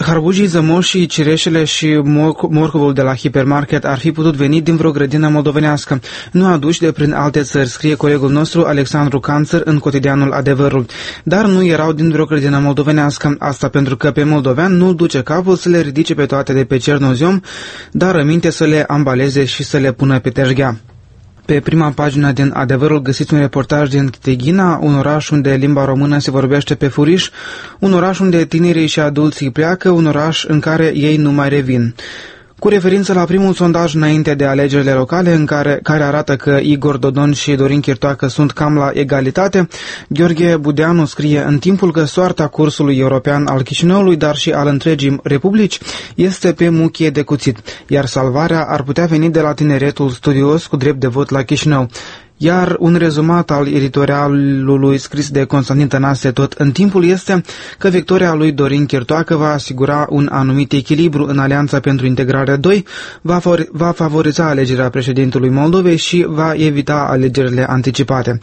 Harbujii, zămoșii, cireșele și morcovul de la hipermarket ar fi putut veni din vreo grădină moldovenească, nu aduși de prin alte țări, scrie colegul nostru Alexandru Canțăr în cotidianul Adevărul. Dar nu erau din vreo grădină moldovenească, asta pentru că pe moldovean nu duce capul să le ridice pe toate de pe cernoziom, dar aminte să le ambaleze și să le pună pe teșghea. Pe prima pagină din Adevărul găsiți un reportaj din Chiteghina, un oraș unde limba română se vorbește pe furiș, un oraș unde tinerii și adulții pleacă, un oraș în care ei nu mai revin. Cu referință la primul sondaj înainte de alegerile locale, care arată că Igor Dodon și Dorin Chirtoacă sunt cam la egalitate, Gheorghe Budeanu scrie în timpul că soarta cursului european al Chișinăului, dar și al întregii republici, este pe muchie de cuțit, iar salvarea ar putea veni de la tineretul studios cu drept de vot la Chișinău. Iar un rezumat al editorialului scris de Constantin Tănase tot în timpul este că victoria lui Dorin Chirtoacă va asigura un anumit echilibru în Alianța pentru Integrare 2, va favoriza alegerea președintelui Moldovei și va evita alegerile anticipate.